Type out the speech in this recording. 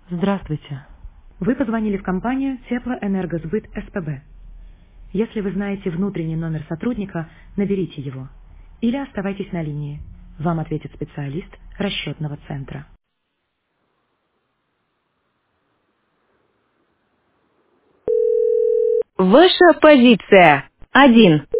Здравствуйте. Вы позвонили в компанию Теплоэнергосбыт СПБ. Если вы знаете внутренний номер сотрудника, наберите его. Или оставайтесь на линии. Вам ответит специалист расчетного центра. Ваша позиция. 1.